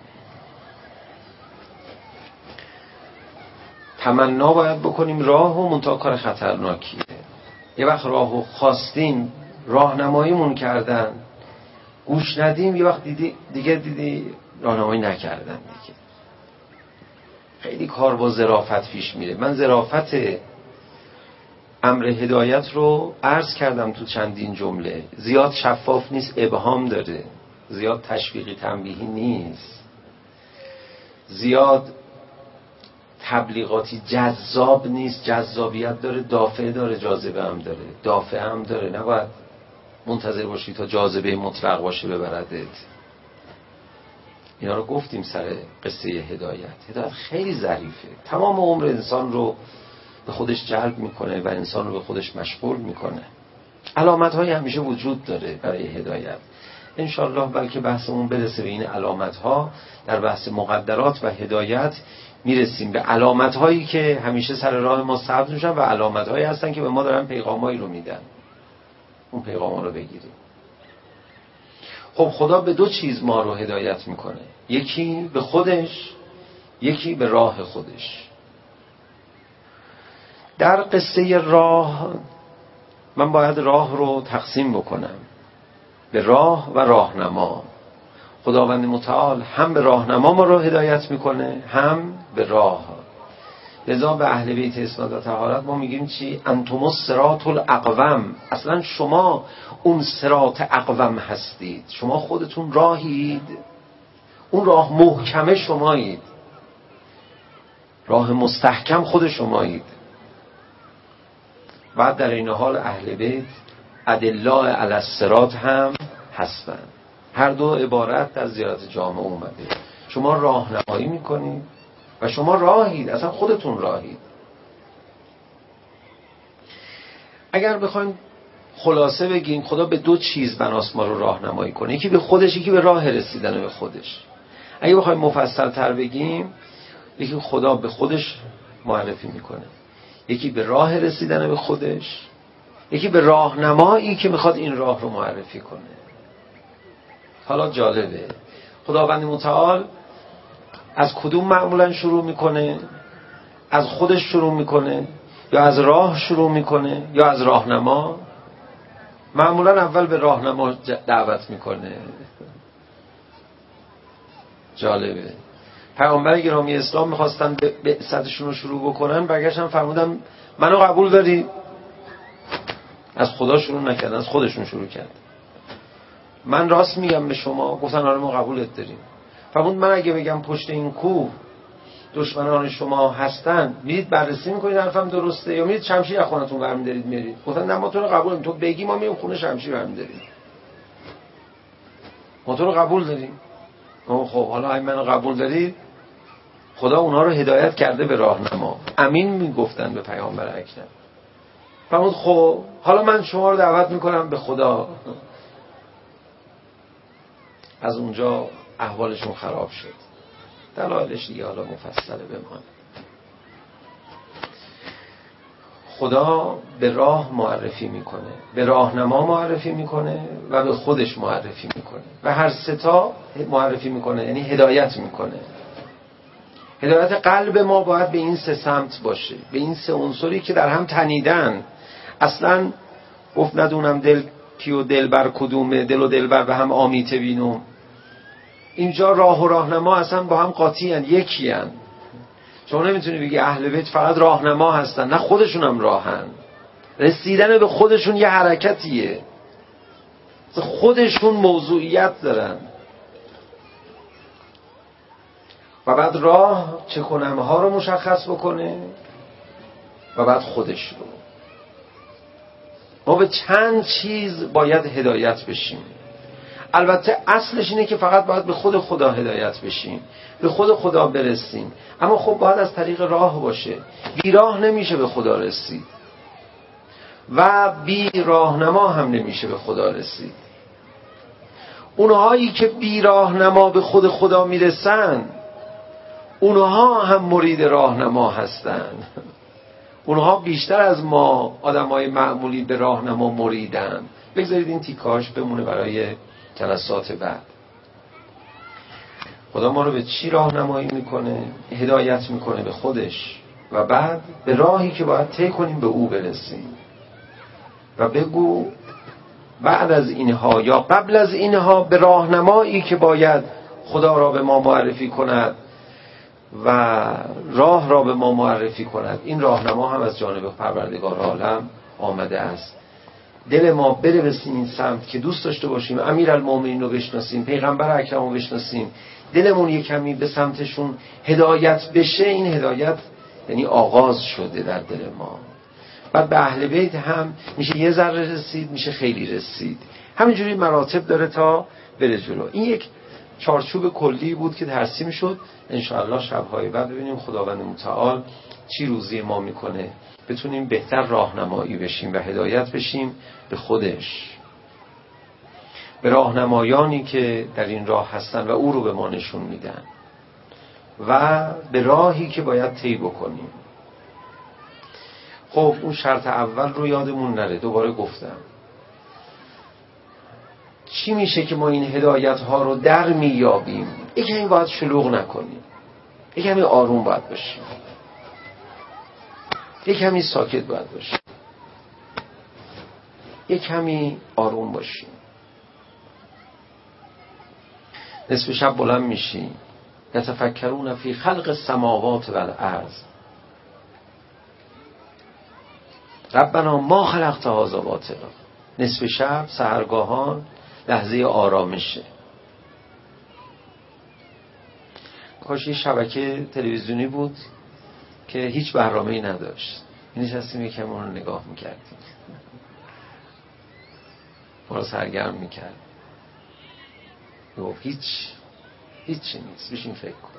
تمنا باید بکنیم راه و منتها کار خطرناکیه. یه وقت راهو خواستیم راهنماییمون کردن گوش ندیم، یه وقت دیدی دیگه دیدی راهنمایی نکردن دیگه. خیلی کار با ظرافت پیش میره. من ظرافت امر هدایت رو عرض کردم تو چندین جمله. زیاد شفاف نیست، ابهام داره. زیاد تشویقی تنبیهی نیست. زیاد تبلیغاتی جذاب نیست. جذابیت داره، دافعه داره، جاذبه هم داره. دافعه هم داره. نباید منتظر باشی تا جاذبه مطلق باشه ببردت. اینا رو گفتیم سر قصه هدایت. هدایت خیلی ظریفه. تمام عمر انسان رو به خودش جلب میکنه و انسان رو به خودش مشغول میکنه. علامت های همیشه وجود داره برای هدایت. انشالله بلکه بحثمون برسه به این علامت ها. در بحث مقدرات و هدایت میرسیم به علامت هایی که همیشه سر راه ما ثبت میشن و علامت هایی هستن که به ما دارن پیغامایی رو میدن، اون پیغام ها رو بگیریم. خب خدا به دو چیز ما رو هدایت میکنه، یکی به خودش، یکی به راه خودش. در قصه راه من باید راه رو تقسیم بکنم به راه و راهنما. خداوند متعال هم به راهنما ما رو هدایت میکنه هم به راه. لذا به اهل بیت اسمت و طهارت ما میگیم چی؟ انتم الصراط الاقوم. اصلا شما اون صراط اقوم هستید، شما خودتون راهید، اون راه محکمه شمایید، راه مستحکم خود شمایید. بعد در این حال اهل بیت ادله علی الصراط هم هستن. هر دو عبارت در زیارت جامع اومده. شما راهنمایی میکنید و شما راهید، اصلا خودتون راهید. اگر بخوایم خلاصه بگیم خدا به دو چیز بناست ما رو راهنمایی کنه، یکی به خودش، یکی به راه رسیدن به خودش. اگه بخوایم مفصل تر بگیم، یکی خدا به خودش معرفی میکنه، یکی به راه رسیدن به خودش، یکی به راهنمایی که میخواد این راه رو معرفی کنه. حالا جالبه خداوند متعال از کدوم معمولا شروع میکنه؟ از خودش شروع میکنه یا از راه شروع میکنه یا از راهنما؟ معمولا اول به راهنما دعوت میکنه. جالبه پیامبر گرامی اسلام میخواستن بعثتشون رو شروع بکنن، برگشتن فرمودن منو قبول داری؟ از خدا شروع نکردن، از خودشون شروع کرد. من راست میگم به شما؟ گفتن آره ما قبولت داریم. فرمود من اگه بگم پشت این کوه دشمنان شما هستن، میرید بررسی میکنید حرفم درسته یا میرید شمشیر از خونتون برمی‌دارید میرید؟ گفتن نه ما تو رو قبول داریم، تو بگی ما میریم خونه شمشیر برمی‌داریم، ما تو رو قبول داریم. خب حالا اگه منو قبول دارید، خدا اونها رو هدایت کرده به راهنما. امین میگفتن به پیامبر اکرم. فرمود خب حالا من شما رو دعوت میکنم به خدا. از اونجا احوالشون خراب شد. دلایلش دیگه حالا مفصله بمانه. خدا به راه معرفی میکنه، به راهنما معرفی میکنه و به خودش معرفی میکنه و هر سه تا معرفی میکنه، یعنی هدایت میکنه. هدایت قلب ما باید به این سه سمت باشه، به این سه عنصری که در هم تنیدن. اصلا گفت ندونم دل کی و دل بر کدومه، دل و دل بر به هم آمیته بینم. اینجا راه و راهنما اصلا با هم قاطی ان، یکی ان. شما نمیتونی بگی اهل بیت فقط راهنما هستن، نه خودشون هم راهن. رسیدن به خودشون یه حرکتیه، خودشون موضوعیت دارن. و بعد راه چه کنمه ها رو مشخص بکنه و بعد خودش رو. ما به چند چیز باید هدایت بشیم. البته اصلش اینه که فقط باید به خود خدا هدایت بشیم، به خود خدا برسیم، اما خب باید از طریق راه باشه. بی راه نمیشه به خدا رسید و بی راهنما هم نمیشه به خدا رسید. اونهایی که بی راهنما به خود خدا میرسن، اونها هم مرید راهنما هستن. اونها بیشتر از ما آدمای معمولی به راهنما مریدن. بگذارید این تیکاش بمونه برای جلسات بعد. خدا ما رو به چی راهنمایی میکنه؟ هدایت میکنه به خودش و بعد به راهی که باید طی کنیم به او برسیم. و بگو بعد از اینها یا قبل از اینها به راهنمایی که باید خدا را به ما معرفی کند و راه را به ما معرفی کند، این راهنما هم از جانب پروردگار عالم آمده است. دل ما بره به این سمت که دوست داشته باشیم امیرالمومنین رو بشناسیم، پیغمبر اکرم رو بشناسیم، دلمون یک کمی به سمتشون هدایت بشه. این هدایت یعنی آغاز شده در دل ما. بعد به اهل بیت هم میشه یه ذره رسید، میشه خیلی رسید. همینجوری مراتب داره تا بره جلو. این یک چارچوب کلی بود که ترسیم شد. انشاءالله شب‌های بعد ببینیم خداوند متعال چی روزی ما میکنه، بتونیم بهتر راهنمایی بشیم و هدایت بشیم به خودش. به راهنمایانی که در این راه هستن و او رو به ما نشون میدن و به راهی که باید طی بکنیم. خب اون شرط اول رو یادمون نره، دوباره گفتم چی میشه که ما این هدایت ها رو در میابیم؟ یک کمی باید شلوغ نکنیم، یک کمی آروم باید باشیم، یک کمی ساکت باید باشیم، یک کمی آروم باشیم. نصف شب بلند میشی یتفکرون فی خلق السماوات و الارض ربنا ما خلقت هذا باطلا. نصف شب سحرگاهان لحظه آرامشه. کاش یه شبکه تلویزیونی بود که هیچ برنامه‌ای نداشت، نشستیم یکم اون رو نگاه میکردیم، ما رو سرگرم میکرد. هیچ هیچی نیست، بشین فکر کن.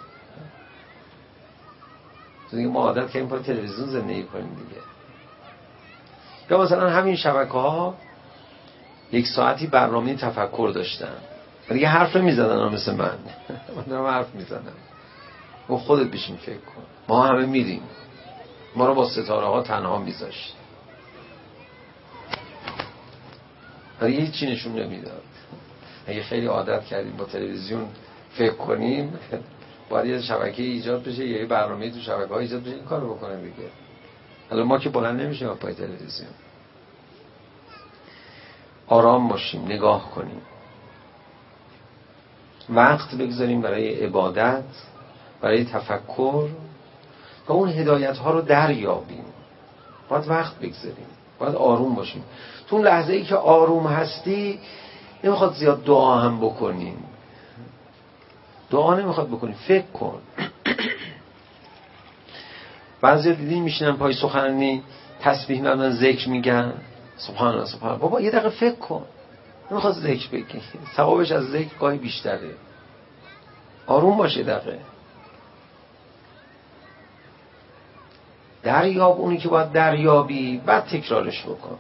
تو دیگه ما عادت کردیم پای تلویزیون زندگی کنیم دیگه. یا مثلا همین شبکه ها یک ساعتی برنامه تفکر داشتن و دیگه حرف نمیزدن مثل من من دارم حرف میزنم. و خودت بشین فکر کن، ما همه میریم، ما رو با ستاره ها تنها میذاشت و دیگه هیچی نشون نمیداد. اگه خیلی عادت کردیم با تلویزیون فکر کنیم، باید یه شبکه ایجاد بشه، یه برنامه تو شبکه ها ایجاد بشه این کارو بکنه دیگه. حالا ما که بلند نمیشیم با پای تلویزیون. آرام باشیم، نگاه کنیم، وقت بگذاریم برای عبادت، برای تفکر و اون هدایت ها رو دریابیم. باید وقت بگذاریم، باید آروم باشیم. تو اون لحظه ای که آروم هستی نمیخواد زیاد دعا هم بکنیم، دعا نمیخواد بکنیم، فکر کن. بعضی دیدین میشینن پای سخنرانی تسبیح می‌کنن، ذکر میگن، سبحان الله سبحان الله. بابا یه دقیقه فکر کن، نمیخواد ذکر بگی، ثوابش از ذکر گاهی بیشتره. آروم باشه دقیقه، دریاب اونی که باید دریابی، بعد تکرارش بکن.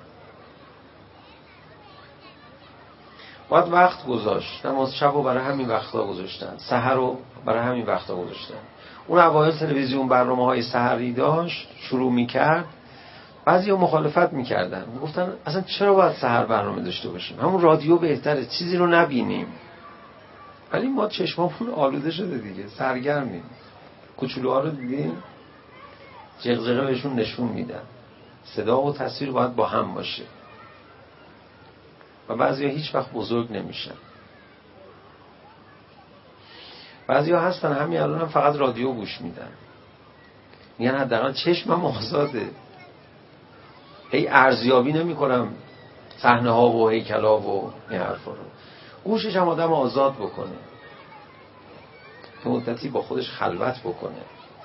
باید وقت گذاشت. نماز شب رو برای همین وقتا گذاشتن، سحر رو برای همین وقتا گذاشتن. اون اوایل تلویزیون برنامه های سحری داشت، شروع میکرد، بعضی ها مخالفت میکردن، گفتن اصلا چرا باید سحر برنامه داشته باشیم، همون رادیو بهتره، چیزی رو نبینیم. ولی ما چشمامون آلوده شده دیگه، سرگرمیم. کوچولوها رو دیدیم جغجغه بهشون نشون میدن، صدا و تصویر باید با هم باشه و بعضی ها هیچ وقت بزرگ نمیشن. بعضی ها هستن همین الان هم فقط رادیو گوش میدن، میگن حداقل چشمم آزاده، هی ارزیابی نمی کنم صحنه ها و هیکل ها و این حرفا رو. گوشش هم آدم آزاد بکنه، که مدتی با خودش خلوت بکنه.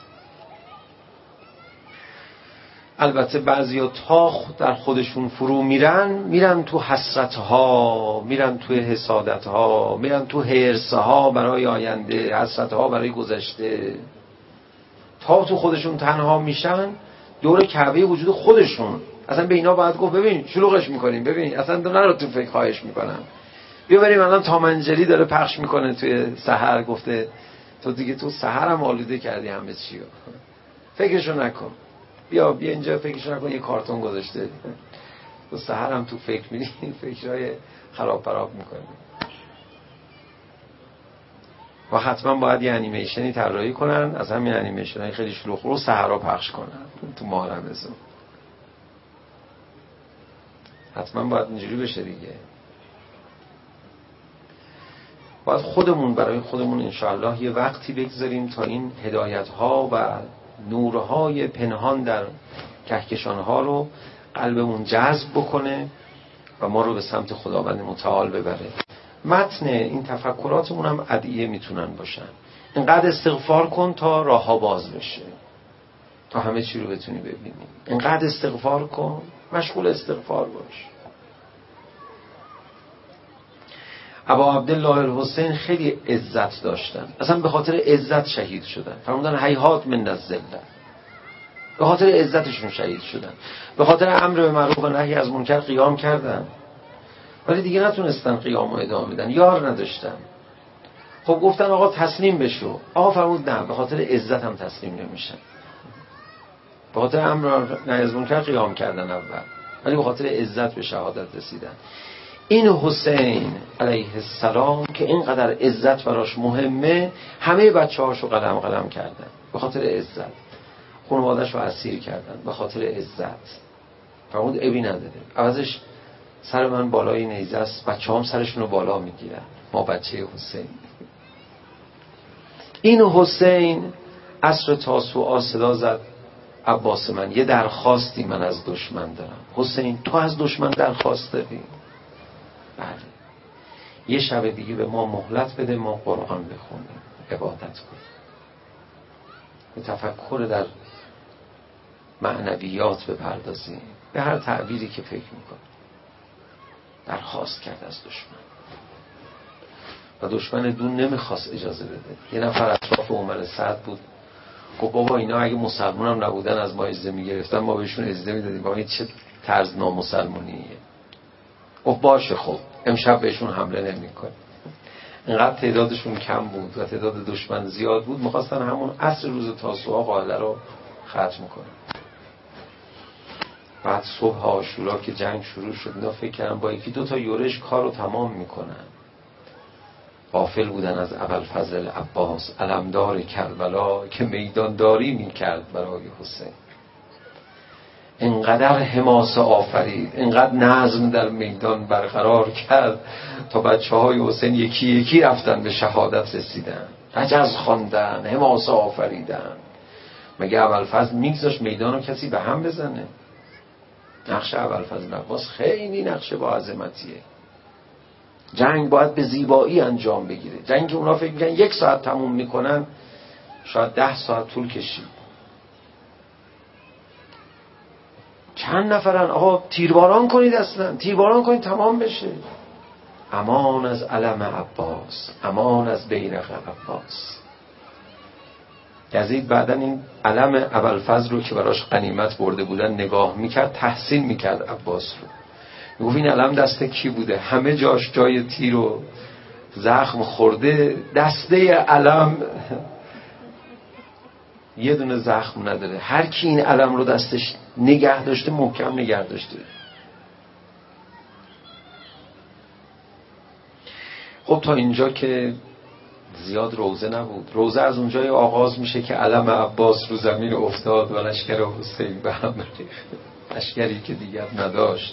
البته بعضیا تا در خودشون فرو میرن، میرن تو حسرت ها، میرن تو حسادت ها، میرن تو حرص ها برای آینده، حسرت ها برای گذشته. تا تو خودشون تنها میشن، دور کعبه وجود خودشون. اصلا به اینا باید گفت ببین شلوغش میکنیم، ببین اصلا نرو تو فکر، خواهش میکنم بیا بریم. الان تامنجری داره پخش میکنه توی سحر، گفته تو دیگه تو سحر هم آلوده کردی همه چی رو، فکرشو نکن، بیا بیا اینجا فکرشو نکن. یه کارتون گذاشته تو سحر هم تو فکر میری، فکرهای خراب پراب میکنی. و حتما باید یه انیمیشنی طراحی کنن، از همین انیمیشنای خیلی شلوغ رو سحرا پخش کنن تو ماه رمضان. حتما باید اینجوری بشه دیگه. باید خودمون برای خودمون انشاءالله یه وقتی بگذاریم تا این هدایت‌ها و نورهای پنهان در کهکشان‌ها رو قلبمون جذب بکنه و ما رو به سمت خداوند متعال ببره. متن این تفکراتمون هم ادعیه میتونن باشن. اینقدر استغفار کن تا راه‌ها باز بشه، تا همه چی رو بتونی ببینی. اینقدر استغفار کن، مشغول استغفار باش. ابا عبدالله الحسین خیلی عزت داشتن، اصلا به خاطر عزت شهید شدن. فرمودن هیهات من الذلة، به خاطر عزتشون شهید شدن. به خاطر امر به معروف و نهی از منکر قیام کردن ولی دیگه نتونستن قیام رو ادامه بدن، یار نداشتن. خب گفتن آقا تسلیم بشو. آقا فرمود نه، به خاطر عزت هم تسلیم نمیشن. به خاطر امر نهی از منکر قیام کردن اول، ولی به خاطر عزت به شهادت رسیدن. این حسین علیه السلام که اینقدر عزت براش مهمه، همه بچه‌هاشو قلم قلم کردن به خاطر عزت، خانواده‌شو اسیر کردن به خاطر عزت. فرمود ابی نداره، عوضش سر من بالای نیزه است، بچه‌هام سرشونو بالا میگیرن، ما بچه حسین. این حسین عصر تاسوعا صدا زد عباس من یه درخواستی من از دشمن دارم. حسین تو از دشمن درخواست داری؟ بله. یه شب دیگه به ما مهلت بده، ما قرآن بخونیم، عبادت کنیم، به تفکر در معنویات بپردازیم، به هر تعبیری که فکر میکنیم. درخواست کرد از دشمن و دشمن دون نمیخواست اجازه بده. یه نفر اطراف عمر سعد بود، گفت بابا اینا اگه مسلمان هم نبودن از ما اجازه میگرفتن، ما بهشون اجازه میدادیم. بابا این چه طرز نامسلمانیه؟ گفت باشه خب امشب بهشون حمله نمیکنیم. اینقدر تعدادشون کم بود و تعداد دشمن زیاد بود، میخواستن همون عصر روز تاسوعا قائله رو ختم کنن. بعد صبح عاشورا که جنگ شروع شد، اینا فکر کردن با یکی دو تا یورش کار رو تمام میکنن. غافل بودن از ابوالفضل عباس علمدار کربلا که میدانداری میکرد برای حسین. انقدر حماسه آفرید، انقدر نظم در میدان برقرار کرد تا بچه های حسین یکی یکی رفتن به شهادت رسیدن، رجز خواندن، حماسه آفریدن. مگه ابوالفضل میگذاشت میدان رو کسی به هم بزنه؟ نقش ابوالفضل عباس خیلی نقش با عظمتیه. جنگ باید به زیبایی انجام بگیره. جنگ که اونا فکر میکنن یک ساعت تموم میکنن، شاید ده ساعت طول کشید. چند نفرن؟ آقا تیرباران کنید، اصلا تیرباران کنید تمام بشه. امان از علم عباس، امان از بیرق عباس. یزید بعدن این علم ابوالفضل رو که براش غنیمت برده بودن نگاه میکرد، تحسین میکرد عباس رو. میگفت این علم دست کی بوده؟ همه جاش جای تیر و زخم خورده، دسته علم یه دونه زخم نداره. هر کی این علم رو دستش نگه داشته محکم نگه داشته. خب تا اینجا که زیاد روزه نبود. روزه از اونجای آغاز میشه که علم عباس رو زمین افتاد و لشکر حسین به هم ریخت، لشکری که دیگر نداشت.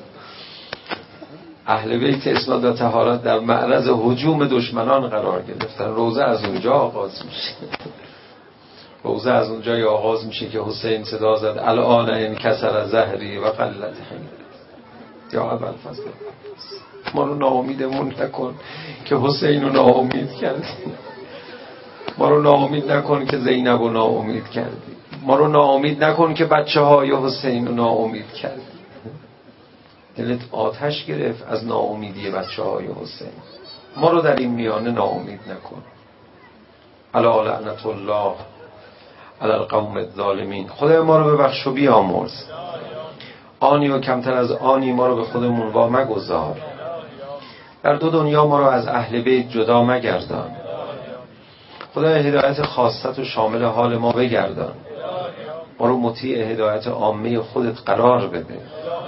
اهل بیت اسناد و طهارت در معرض هجوم دشمنان قرار گرفتن. روزه از اونجا آغاز میشه. روزه از اونجای آغاز میشه که حسین صدا زد الان انکسر ظهری و قلت حیلت. یا ابوالفضل ما رو ناامیدمون نکن که حسین رو ناامید کردی، ما رو ناامید نکن که زینب رو ناامید کردی، ما رو ناامید نکن که بچه های حسین رو ناامید کردی. دلت آتش گرفت از ناامیدی بچه های حسین. ما رو در این میانه ناامید نکن. الا لعنت الله علی القوم الظالمین. خدای ما رو ببخش و بیامرز. آنی و کمتر از آنی ما رو به خودمون وا مگذار. در دو دنیا ما رو از اهل بیت جدا مگردان. خدای هدایت خاصت و شامل حال ما بگردان. ما رو مطیع هدایت عامه خودت قرار بده.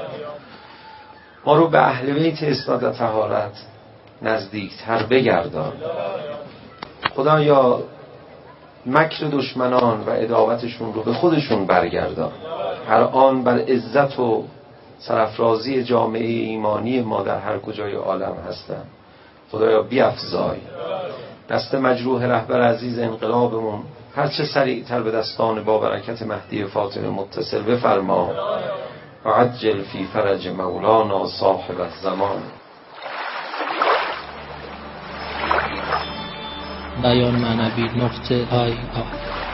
ما رو به اهل بیت اسناد و طهارت نزدیکتر بگردان. خدایا مکر دشمنان و عداوتشون رو به خودشون برگردان. هر آن بر عزت و سرافرازی جامعه ایمانی ما در هر کجای عالم هستن خدایا بیفزای. دست مجروح رهبر عزیز انقلابمون هر چه سریعتر به دستان با برکت مهدی فاطمه متصل بفرما و عجل فی فرج مولانا صاحب الزمان. بیان معنوی نقطه آی آی